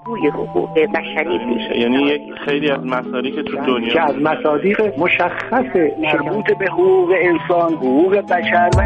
بازگوی حقوق بشری بود. یعنی یک خیلی از مصادیق که تو دنیا که از مصادیق مشخص مربوط به حقوق انسان، حقوق بشر و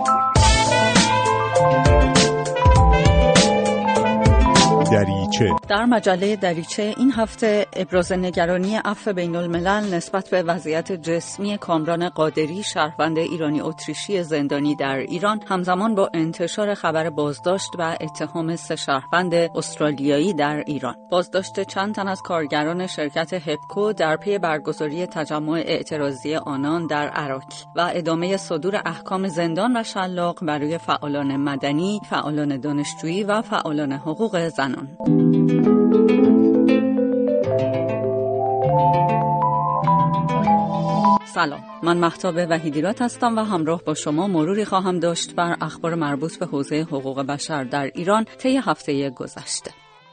دریچه. در مجله دریچه این هفته ابراز نگرانی عفو بین الملل نسبت به وضعیت جسمی کامران قادری، شهروند ایرانی اتریشی زندانی در ایران، همزمان با انتشار خبر بازداشت و اتهام 3 شهروند استرالیایی در ایران. بازداشت چند تن از کارگران شرکت هپکو در پی برگزاری تجمع اعتراضی آنان در عراق و ادامه صدور احکام زندان و شلاق برای فعالان مدنی، فعالان دانشجویی و فعالان حقوق زنان. سلام، من مهتاب وحیدیرات هستم و همراه با شما مروری خواهم داشت بر اخبار مربوط به حوزه حقوق بشر در ایران طی هفته گذشته.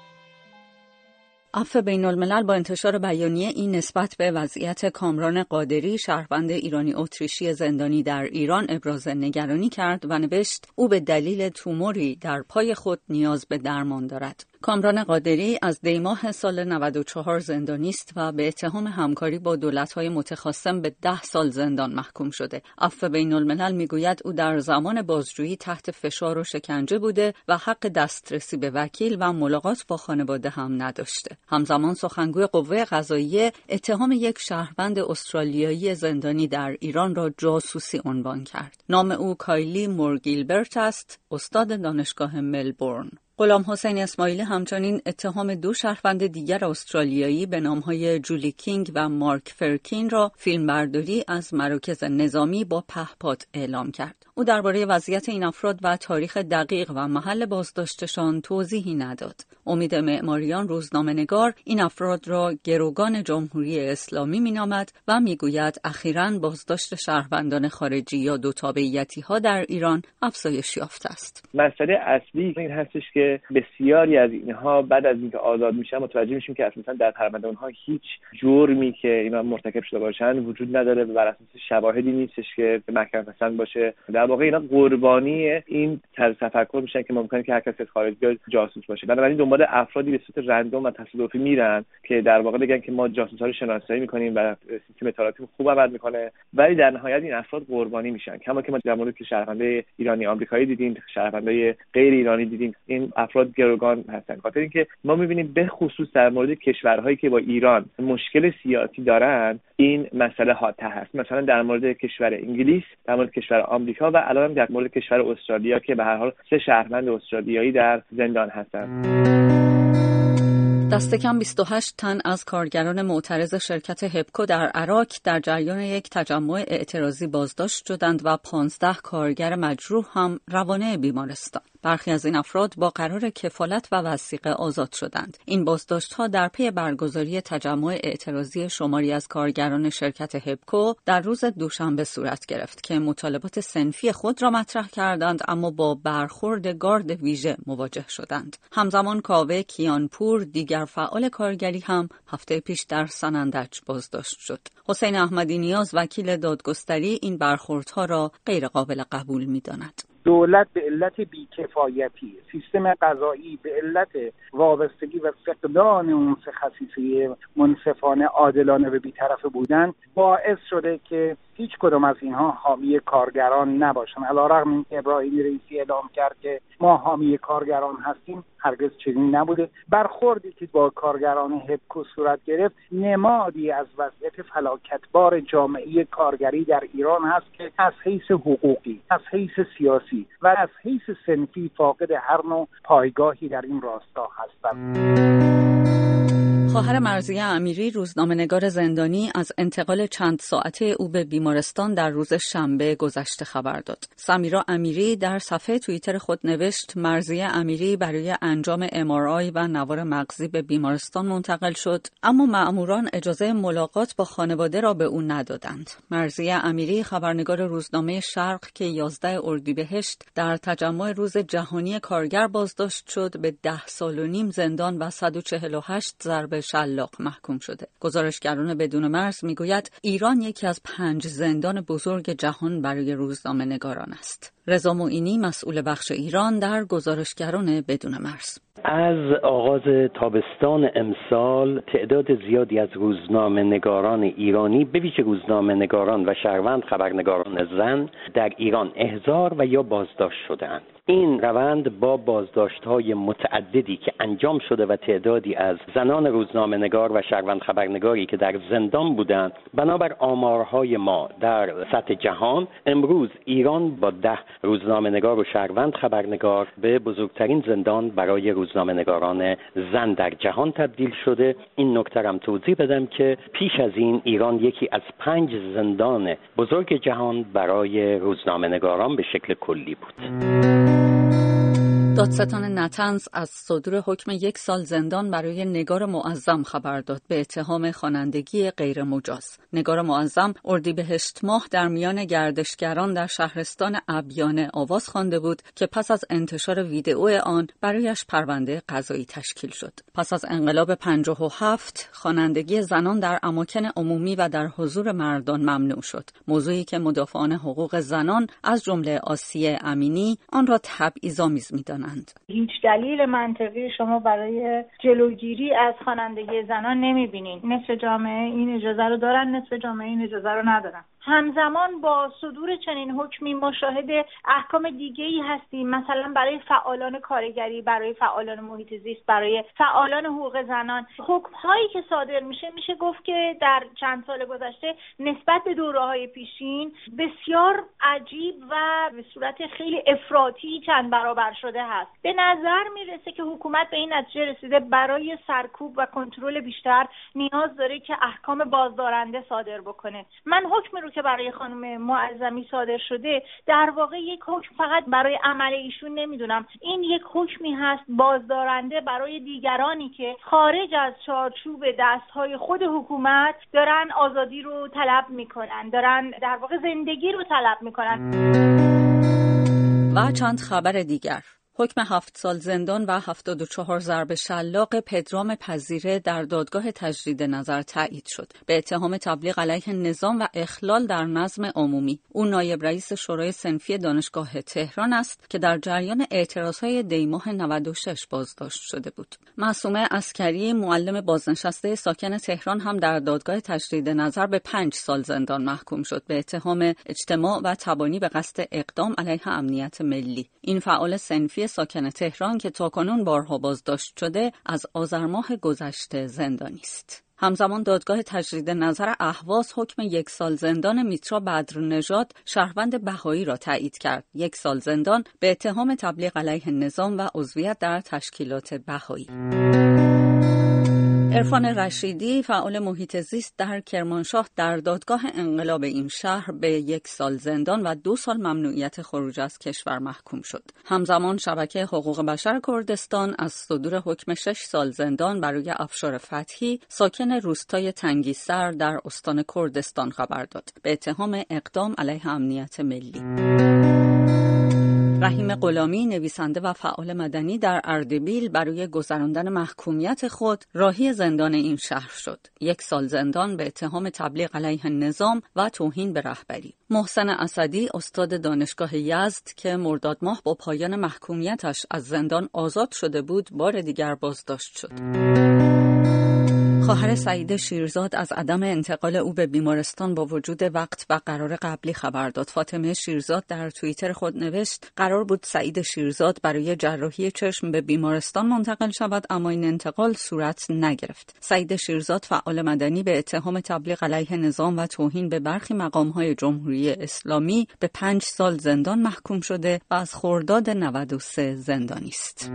عفو بین الملل با انتشار بیانیه این نسبت به وضعیت کامران قادری، شهروند ایرانی اتریشی زندانی در ایران، ابراز نگرانی کرد و نوشت او به دلیل توموری در پای خود نیاز به درمان دارد. کامران قادری از دیماه سال 94 زندانی است و به اتهام همکاری با دولت‌های متخاصم به 10 سال زندان محکوم شده. عفو بین الملل میگوید او در زمان بازجویی تحت فشار و شکنجه بوده و حق دسترسی به وکیل و ملاقات با خانواده هم نداشته. همزمان سخنگوی قوه قضاییه اتهام یک شهروند استرالیایی زندانی در ایران را جاسوسی عنوان کرد. نام او کایلی مورگیلبرت است، استاد دانشگاه ملبورن. غلام حسین اسماعیلی همچنین اتهام 2 شهروند دیگر استرالیایی به نامهای جولی کینگ و مارک فرکین را فیلمبرداری از مراکز نظامی با پهپاد اعلام کرد. او درباره وضعیت این افراد و تاریخ دقیق و محل بازداشتشان توضیحی نداد. امید معماریان روزنامه‌نگار این افراد را گروگان جمهوری اسلامی می‌نامد و می‌گوید اخیراً بازداشت شهروندان خارجی یا دو تابعیتی‌ها در ایران افزایش یافته است. مسئله اصلی این هستش که بسیاری از اینها بعد از اینکه آزاد میشن متوجه میشیم که اصلا در پرونده اونها هیچ جرمی که اینا مرتکب شده باشن وجود نداره و بر اساس شواهدی نیستش که محکم پسند باشه. در واقع اینا قربانی این طرز تفکر میشن که ممکنه که هر کسی از خارج بیاد جاسوس باشه. بنابراین دنبال افرادی به صورت رندوم و تصادفی میرن که در واقع بگن که ما جاسوسا رو شناسایی میکنیم و سیستم اطلاعاتی خوب عمل میکنه، ولی در نهایت این افراد قربانی میشن. کما که ما در مورد شهروندای ایرانی آمریکایی دیدیم، شهروندای غیر ایرانی دیدیم، این افراد گروگان هستن. خاطر اینکه ما می‌بینیم به خصوص در مورد کشورهایی که با ایران مشکل سیاسی دارن این مسئله حادثه هست. مثلا در مورد کشور انگلیس، در مورد کشور آمریکا و الان در مورد کشور استرالیا که به هر حال 3 شهروند استرالیایی در زندان هستند. دست کم 28 تن از کارگران معترض شرکت هپکو در عراق در جریان یک تجمع اعتراضی بازداشت شدند و 15 کارگر مجروح هم روانه بیمارستان. برخی از این افراد با قرار کفالت و وثیقه آزاد شدند. این بازداشت‌ها در پی برگزاری تجمع اعتراضی شماری از کارگران شرکت هپکو در روز دوشنبه صورت گرفت که مطالبات صنفی خود را مطرح کردند اما با برخورد گارد ویژه مواجه شدند. همزمان کاوه کیانپور، دیگر فعال کارگری، هم هفته پیش در سنندج بازداشت شد. حسین احمدی نیاز، وکیل دادگستری، این برخوردها را غیر قابل قبول می‌داند. دولت به علت بیکفایتی، سیستم قضایی به علت وابستگی و فقدان اون 3 خصیصه منصفانه، عادلانه و بی‌طرفه بودن باعث شده که هیچ کدام از اینها حامی کارگران نباشن. علی‌رغم اینکه ابراهیمی رئیسی اعلام کرد که ما حامی کارگران هستیم، هرگز چنین نبوده. برخوردی که با کارگران هپکو صورت گرفت نمادی از وضعیت فلاکتبار جامعه کارگری در ایران هست که از حیث حقوقی، از حیث سیاسی و از حیث صنفی فاقد هر نوع پایگاهی در این راستا هستند. خواهر مرضیه امیری، روزنامه‌نگار زندانی، از انتقال چند ساعته او به بیمارستان در روز شنبه گذشته خبر داد. سمیرا امیری در صفحه توییتر خود نوشت مرضیه امیری برای انجام MRI و نوار مغزی به بیمارستان منتقل شد، اما مأموران اجازه ملاقات با خانواده را به او ندادند. مرضیه امیری، خبرنگار روزنامه شرق که 11 اردیبهشت در تجمع روز جهانی کارگر بازداشت شد، به 10 سال و نیم زندان و 148 ضربه شلاق محکوم شده. گزارشگران بدون مرز میگوید ایران یکی از 5 زندان بزرگ جهان برای روزنامه‌نگاران است. رضا معینی مسئول بخش ایران در گزارشگران بدون مرز: از آغاز تابستان امسال تعداد زیادی از روزنامه‌نگاران ایرانی، به ویژه روزنامه‌نگاران و شهروند خبرنگاران زن در ایران احضار و یا بازداشت شده‌اند. این روند با بازداشت‌های متعددی که انجام شده و تعدادی از زنان روزنامه‌نگار و شهروند خبرنگاری که در زندان بودند، بنابر آمارهای ما در سطح جهان امروز ایران با 10 روزنامه‌نگار و شهروند خبرنگار به بزرگترین زندان برای روزنامه‌نگاران زن در جهان تبدیل شده. این نکته هم توضیح بدم که پیش از این ایران یکی از 5 زندان بزرگ جهان برای روزنامه‌نگاران به شکل کلی بود. دادستان نطنز از صدور حکم 1 سال زندان برای نگار معظم خبر داد به اتهام خوانندگی غیر مجاز. نگار معظم اردیبهشت ماه در میان گردشگران در شهرستان ابیان آواز خوانده بود که پس از انتشار ویدئو آن برایش پرونده قضایی تشکیل شد. پس از انقلاب 57 خوانندگی زنان در اماکن عمومی و در حضور مردان ممنوع شد. موضوعی که مدافعان حقوق زنان از جمله آسیه امینی آن را تبعیض‌آمیز می‌دانند. هیچ دلیل منطقی شما برای جلوگیری از خوانندگی زنان نمی‌بینید. نصف جامعه این اجازه رو دارن، نصف جامعه این اجازه رو ندارن. همزمان با صدور چنین حکمی مشاهده احکام دیگه‌ای هستیم، مثلا برای فعالان کارگری، برای فعالان محیط زیست، برای فعالان حقوق زنان. حکم‌هایی که صادر میشه گفت که در چند سال گذشته نسبت به دوره‌های پیشین بسیار عجیب و به صورت خیلی افراطی چند برابر شده هست. به نظر میرسه که حکومت به این نتیجه رسیده برای سرکوب و کنترل بیشتر نیاز داره که احکام بازدارنده صادر بکنه. من حکمی رو که برای خانم معظمی صادر شده در واقع یک حکم فقط برای عمل ایشون نمیدونم، این یک حکمی هست بازدارنده برای دیگرانی که خارج از چارچوب دستهای خود حکومت دارن آزادی رو طلب میکنن، دارن در واقع زندگی رو طلب میکنن. و چند خبر دیگر: حکم 7 سال زندان و 74 ضرب شلاق پدرام پذیره در دادگاه تجدید نظر تایید شد به اتهام تبلیغ علیه نظام و اخلال در نظم عمومی. او نایب رئیس شورای صنفی دانشگاه تهران است که در جریان اعتراضهای دیماه 96 بازداشت شده بود. معصومه عسکری معلم بازنشسته ساکن تهران هم در دادگاه تجدید نظر به 5 سال زندان محکوم شد به اتهام اجتماع و تبانی به قصد اقدام علیه امنیت ملی. این فعال صنفی ساکن تهران که تاکنون بارها بازداشت شده از آذر ماه گذشته زندانی است. همزمان دادگاه تجدید نظر اهواز حکم 1 سال زندان میترا بدرنژاد شهروند بهایی را تایید کرد. 1 سال زندان به اتهام تبلیغ علیه نظام و عضویت در تشکیلات بهایی. عرفان رشیدی فعال محیط زیست در کرمانشاه در دادگاه انقلاب این شهر به 1 سال زندان و 2 سال ممنوعیت خروج از کشور محکوم شد. همزمان شبکه حقوق بشر کردستان از صدور حکم 6 سال زندان برای افشار فتحی ساکن روستای تنگیسر در استان کردستان خبر داد به اتهام اقدام علیه امنیت ملی. رحیم غلامی نویسنده و فعال مدنی در اردبیل برای گذراندن محکومیت خود راهی زندان این شهر شد. 1 سال زندان به اتهام تبلیغ علیه نظام و توهین به رهبری. محسن اسدی استاد دانشگاه یزد که مرداد ماه با پایان محکومیتش از زندان آزاد شده بود بار دیگر بازداشت شد. خواهر سعید شیرزاد از عدم انتقال او به بیمارستان با وجود وقت و قرار قبلی خبر داد. فاطمه شیرزاد در توییتر خود نوشت قرار بود سعید شیرزاد برای جراحی چشم به بیمارستان منتقل شود اما این انتقال صورت نگرفت. سعید شیرزاد فعال مدنی به اتهام تبلیغ علیه نظام و توهین به برخی مقام‌های جمهوری اسلامی به 5 سال زندان محکوم شده و از خرداد 93 زندانی است.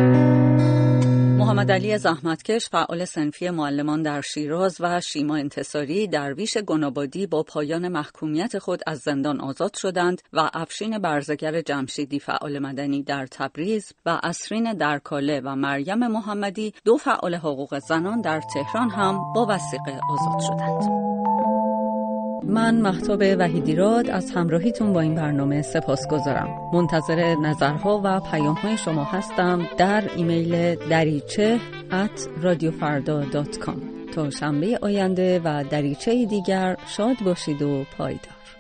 محمد علی زحمتکش فعال صنفی معلمان در شیراز و شیما انتصاری درویش گنابادی با پایان محکومیت خود از زندان آزاد شدند و افشین برزگر جمشیدی فعال مدنی در تبریز و اسرین درکاله و مریم محمدی 2 فعال حقوق زنان در تهران هم با وثیقه آزاد شدند. من مهتاب وحیدیراد از همراهیتون با این برنامه سپاسگزارم. منتظر نظرها و پیام‌های شما هستم در ایمیل dariche radiofarda.com. تا شنبه آینده و دریچه دیگر شاد باشید و پایدار.